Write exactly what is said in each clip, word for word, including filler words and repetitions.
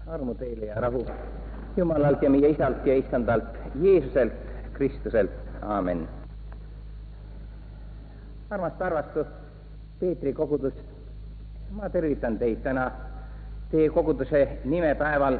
armu teile ja rahu Jumalalt ja meie Isalt ja Issandalt Jeesuselt Kristuselt. Aamen. Armast arvastu Peetri kogudus, ma tervitan teid täna teie koguduse nimepäeval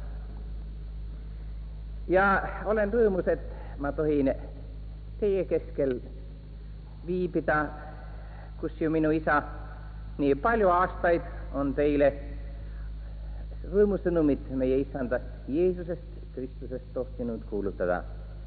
ja olen rõõmus, et ma tohin teie keskel viibida, kus ju minu isa nii palju aastaid on teile rõõmusõnumit meie Issandast Jeesusest Kristusest tohtinud kuulutada.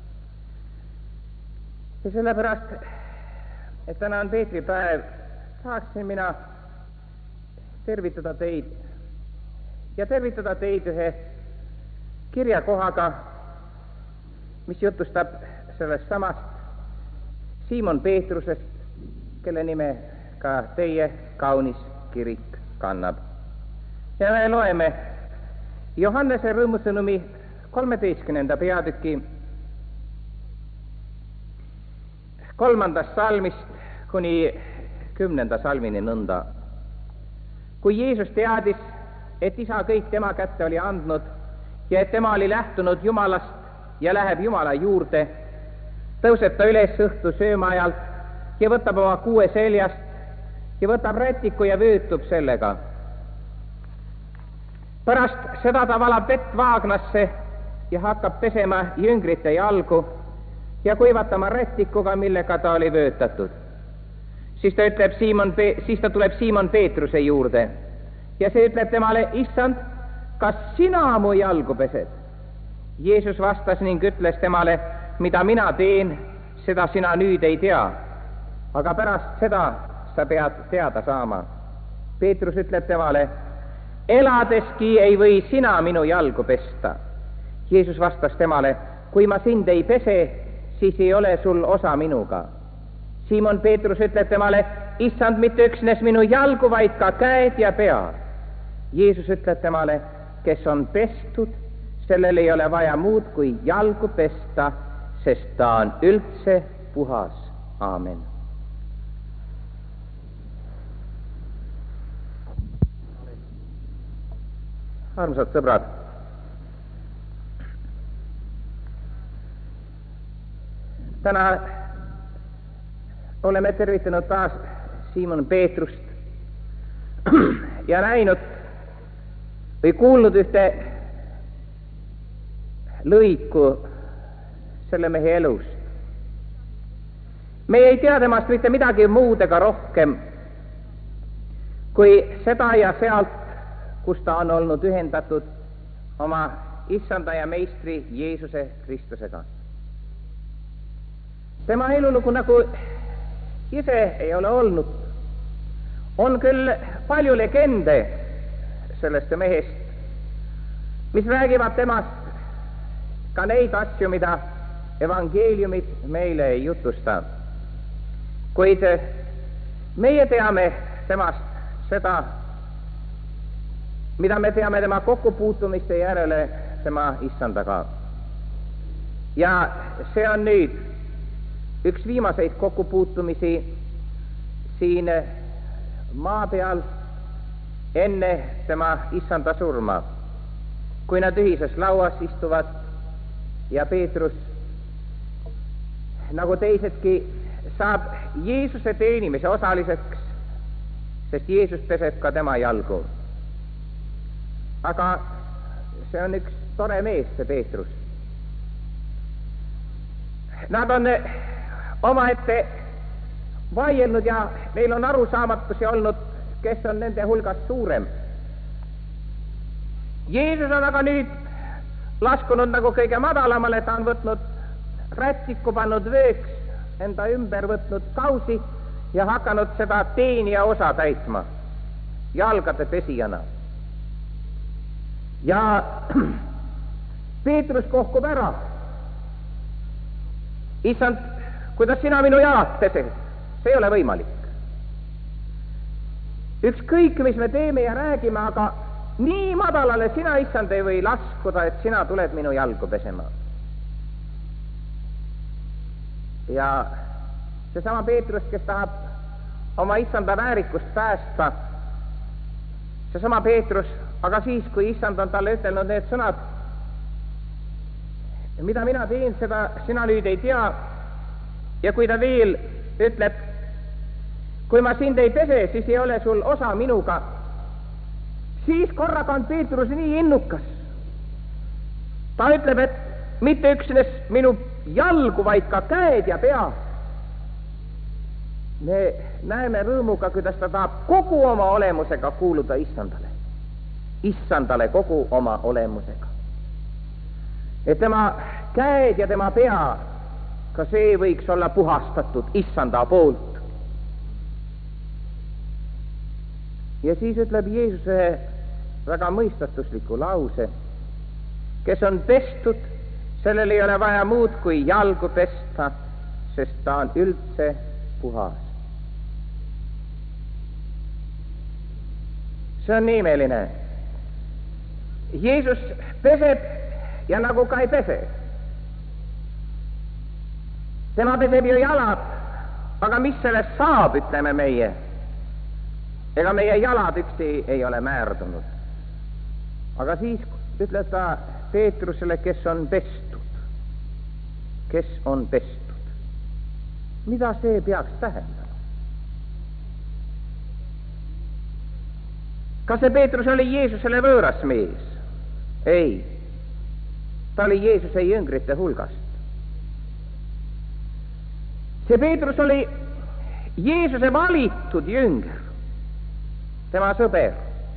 Ja sellepärast, et täna on Peetri päev, tahaksin mina tervitada teid ja tervitada teid ühe kirjakohaga, mis jutustab sellest samast Siimon Peetrusest, kelle nime ka teie kaunis kirik kannab. Ja me loeme Johannese rõõmusõnumi kolmeteistkümnenda peatüki kolmandast salmist kuni kümnenda salmini nõnda. Kui Jeesus teadis, et isa kõik tema kätte oli andnud ja et tema oli lähtunud Jumalast ja läheb Jumala juurde, tõuseb ta üles õhtu söömaajalt ja võtab oma kuue seljast ja võtab rätiku ja vöötub sellega. Pärast seda ta valab vett vaagnasse ja hakkab pesema jüngrite jalgu ja kuivatama rätikuga, millega ta oli vöötatud. Siis ta, ütleb Siimon, siis ta tuleb Siimon Peetruse juurde ja see ütleb temale: Issand, kas sina mu jalgu pesed? Jeesus vastas ning ütles temale: mida mina teen, seda sina nüüd ei tea, aga pärast seda sa pead teada saama. Peetrus ütleb temale: eladeski ei või sina minu jalgu pesta. Jeesus vastas temale: kui ma sind ei pese, siis ei ole sul osa minuga. Siimon Peetrus ütleb temale: Issand, mitte üksnes minu jalgu, vaid ka käed ja pea. Jeesus ütleb temale: kes on pestud, sellel ei ole vaja muud kui jalgu pesta, sest ta on üldse puhas. Aamen. Armsad sõbrad, täna oleme tervitanud taas Siimon Peetrust ja näinud või kuulnud ühte lõiku selle mehe elust. Me ei tea temast mitte midagi muud ega rohkem kui seda ja sealt, kus ta on olnud ühendatud oma Issanda ja meistri Jeesuse Kristusega. Tema elulugu, nagu ise ei ole olnud, on küll palju legende sellest mehest, mis räägivad temast ka neid asju, mida evangeeliumid meile ei jutusta. Kuid meie teame temast seda, mida me teame tema kokkupuutumiste järele tema Issandaga. Ja see on nüüd üks viimaseid kokkupuutumisi siin maa peal enne tema Issanda surma, kui nad ühises lauas istuvad ja Peetrus, nagu teisedki, saab Jeesuse teenimise osaliseks, sest Jeesus peseb ka tema jalgu. Aga see on üks tore mees, see Peetrus. Nad on omaette vaielnud ja neil on arusaamatusi olnud, kes on nende hulgas suurem. Jeesus on aga nüüd laskunud nagu kõige madalamale, ta on võtnud rätiku, pannud vööks, enda ümber võtnud kausi ja hakanud seda teenija osa täitma jalgade pesijana. Ja Peetrus kohkub ära. Issand, kuidas sina minu jalad pesed? See ei ole võimalik. Ükskõik, mis me teeme ja räägime, aga nii madalale sina, Issand, ei või laskuda, et sina tuled minu jalgu pesema. Ja seesama Peetrus, kes tahab oma Issanda väärikust päästa, seesama Peetrus aga siis, kui issand on talle ütelnud need sõnad, mida mina teen, seda sina nüüd ei tea, ja kui ta veel ütleb, kui ma sind ei pese, siis ei ole sul osa minuga, siis korraga on Peetrus nii innukas. Ta ütleb, et mitte üksnes minu jalgu, vaid ka käed ja pea. Me näeme rõõmuga, kuidas ta tahab kogu oma olemusega kuuluda issandale. Issandale kogu oma olemusega. Et tema käed ja tema pea, ka see võiks olla puhastatud issanda poolt. Ja siis ütleb Jeesus ühe väga mõistatusliku lause, kes on pestud, sellel ei ole vaja muud kui jalgu pesta, sest ta on üldse puhas. See on imeline. Jeesus peseb ja nagu ka ei pese. Tema peseb ju jalad, aga mis sellest saab, ütleme meie? Ega meie jalad üksi ei ole määrdunud. Aga siis ütleb ta Peetrusele, kes on pestud. Kes on pestud. Mida see peaks tähendama? Kas see Peetrus oli Jeesusele võõras mees? Ei. Ta oli Jeesuse jüngrite hulgast. See Peetrus oli Jeesuse valitud jünger. Tema sõber.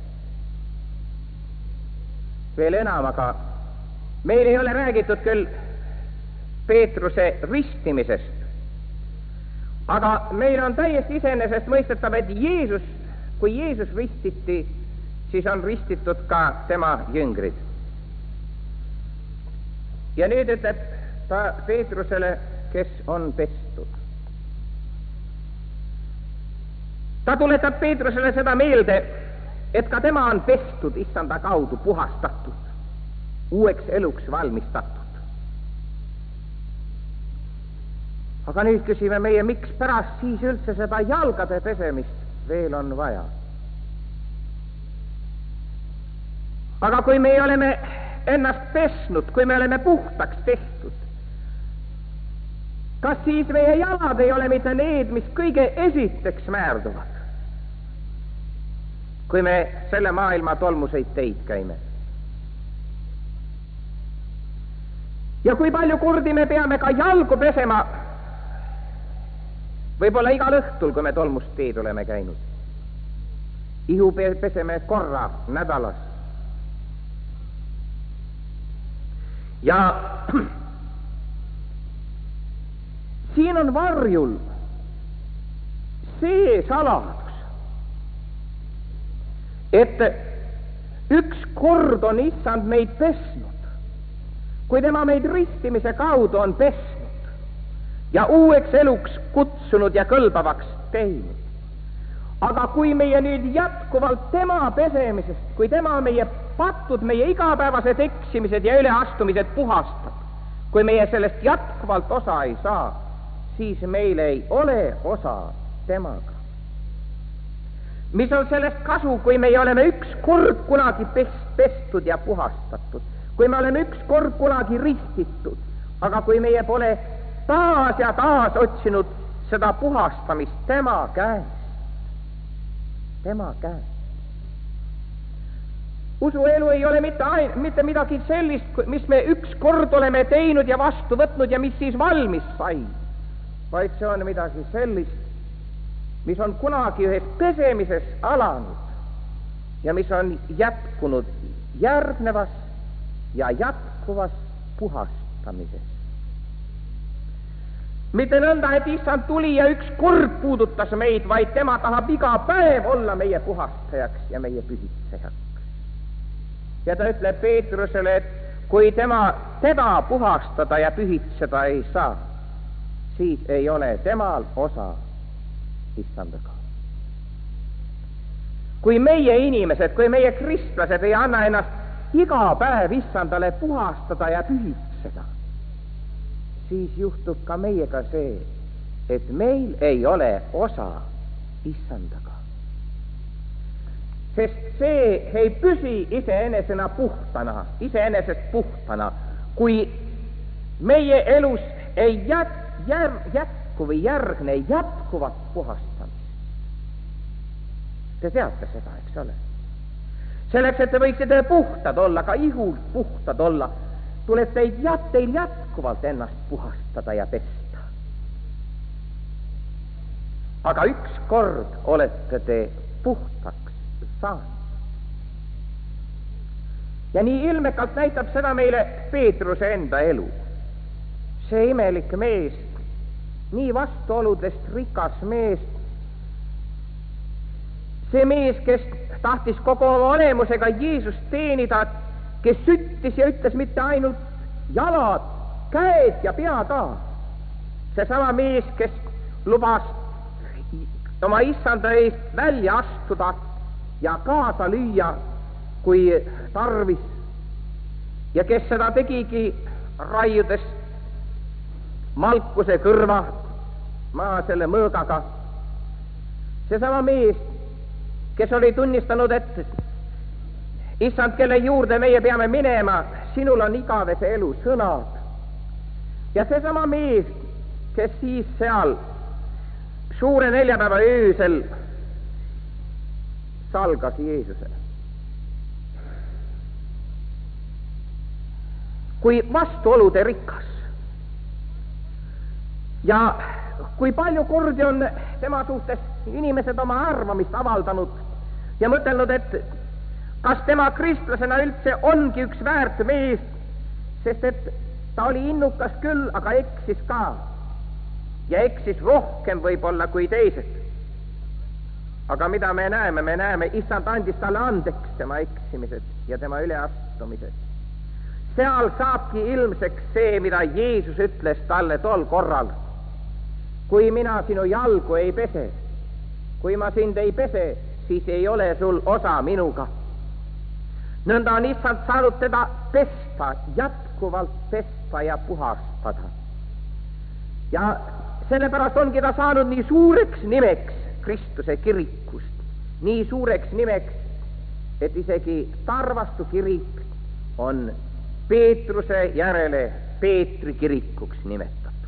Veel enam, aga meil ei ole räägitud küll Peetruse ristimisest, aga meil on täiesti iseenesest mõistetav, et Jeesus, kui Jeesus ristiti, siis on ristitud ka tema jüngrid. Ja nüüd ütleb ta Peetrusele, kes on pestud. Ta tuletab Peetrusele seda meelde, et ka tema on pestud issanda kaudu, puhastatud, uueks eluks valmistatud. Aga nüüd küsime meie, miks pärast siis üldse seda jalgade pesemist veel on vaja? Aga kui me oleme ennast pesnud, kui me oleme puhtaks tehtud, kas siis meie jalad ei ole mitte need, mis kõige esiteks määrduvad, kui me selle maailma tolmuseid teid käime? Ja kui palju kordi me peame ka jalgu pesema, võib-olla igal õhtul, kui me tolmust teed oleme käinud. Ihu peseme korra nädalas. Ja siin on varjul see saladus, et üks kord on issand meid pesnud, kui tema meid ristimise kaudu on pesnud ja uueks eluks kutsunud ja kõlbavaks teinud. Aga kui meie nüüd jätkuvalt tema pesemisest, kui tema meie patud, meie igapäevased eksimised ja üleastumised puhastab, kui meie sellest jätkuvalt osa ei saa, siis meil ei ole osa temaga. Mis on sellest kasu, kui me oleme üks kord kunagi pestud ja puhastatud, kui me oleme üks kord kunagi ristitud, aga kui meie pole taas ja taas otsinud seda puhastamist tema käest, tema käest. Usuelu ei ole mitte, ain, mitte midagi sellist, mis me üks kord oleme teinud ja vastu võtnud ja mis siis valmis sai, vaid see on midagi sellist, mis on kunagi ühes pesemises alanud ja mis on jätkunud järgnevas ja jätkuvas puhastamises. Mitte nõnda, et issand tuli ja üks kord puudutas meid, vaid tema tahab iga päev olla meie puhastajaks ja meie pühitsejaks. Ja ta ütleb Peetrusele, et kui tema teda puhastada ja pühitseda ei saa, siis ei ole temal osa issandaga. Kui meie inimesed, kui meie kristlased ei anna ennast iga päev issandale puhastada ja pühitseda, siis juhtub ka meiega see, et meil ei ole osa issandaga. sest see ei püsi iseenesena puhtana, iseenesest puhtana, kui meie elus ei jät, jär, jätku või järgne jätkuvat puhastamist. Te teate seda, eks ole? Selleks, et te võiksite puhtad olla, ka ihult puhtad olla, tuleb teid jät, teil jätkuvalt ennast puhastada ja pesta. Aga üks kord olete te puhtaks saanud. Ja nii ilmekalt näitab seda meile Peetruse enda elu. See imelik mees, nii vastuoludest rikas mees, see mees, kes tahtis kogu oma olemusega Jeesust teenida, kes süttis ja ütles mitte ainult jalad, käed ja pea ka. Seesama mees, kes lubas oma issanda eest välja astuda ja kaasa lüüa, kui tarvis, ja kes seda tegigi raiudes malkuse kõrva maa selle mõõgaga. Seesama mees, kes oli tunnistanud, et issand, kelle juurde meie peame minema, sinul on igavese elu sõnad. Ja seesama mees, kes siis seal suure neljapäeva öösel salgas Jeesusele. Kui vastuolude rikas ja kui palju kordi on tema suhtes inimesed oma arvamist avaldanud ja mõtelnud, et kas tema kristlasena üldse ongi üks väärt mees, sest et ta oli innukas küll, aga eksis ka ja eksis rohkem võib-olla kui teised. Aga mida me näeme? Me näeme, issand andis talle andeks tema eksimised ja tema üleastumised. Seal saabki ilmseks see, mida Jeesus ütles talle tol korral. Kui mina sinu jalgu ei pese, kui ma sind ei pese, siis ei ole sul osa minuga. Nõnda on issand saanud teda pesta, jätkuvalt pesta ja puhastada. Ja sellepärast ongi ta saanud nii suureks nimeks Kristuse kirikust, nii suureks nimeks, et isegi Tarvastu kirik on Peetruse järele Peetri kirikuks nimetatud.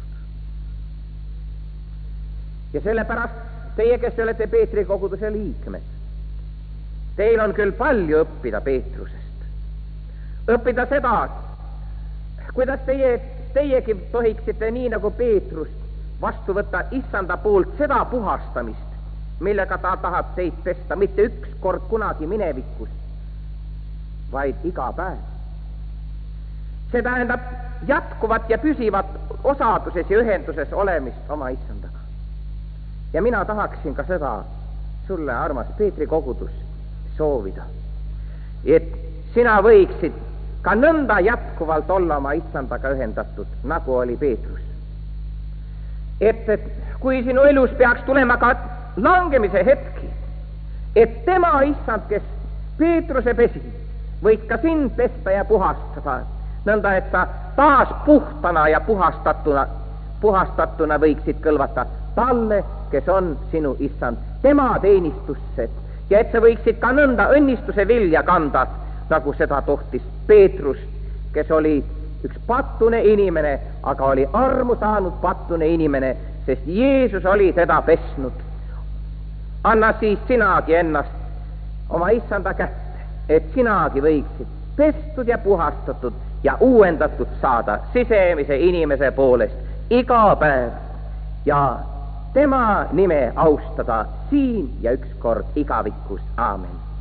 Ja sellepärast teie, kes olete Peetri koguduse liikmed, teil on küll palju õppida Peetrusest. Õppida seda, kuidas teie, teiegi tohiksite nii nagu Peetrus vastu võtta issanda poolt seda puhastamist, millega ta tahab teid pesta, mitte üks kord kunagi minevikus, vaid iga päev. See tähendab jätkuvat ja püsivat osaduses ja ühenduses olemist oma issandaga. Ja mina tahaksin ka seda sulle, armas Peetri kogudus, soovida, et sina võiksid ka nõnda jätkuvalt olla oma issandaga ühendatud, nagu oli Peetrus. Et, et kui sinu elus peaks tulema ka langemise hetki, et tema issand, kes Peetruse pesi, võid ka sind pesta ja puhastada, nõnda, et sa taas puhtana ja puhastatuna, puhastatuna võiksid kõlvata talle, kes on sinu issand, tema teenistusse, ja et sa võiksid ka nõnda õnnistuse vilja kanda, nagu seda tohtis Peetrus, kes oli üks pattune inimene, aga oli armu saanud pattune inimene, sest Jeesus oli teda pesnud. Anna siis sinagi ennast oma issanda kätte, et sinagi võiksid pestud ja puhastatud ja uuendatud saada sisemise inimese poolest iga päev ja tema nime austada siin ja ükskord igavikus. Aamen.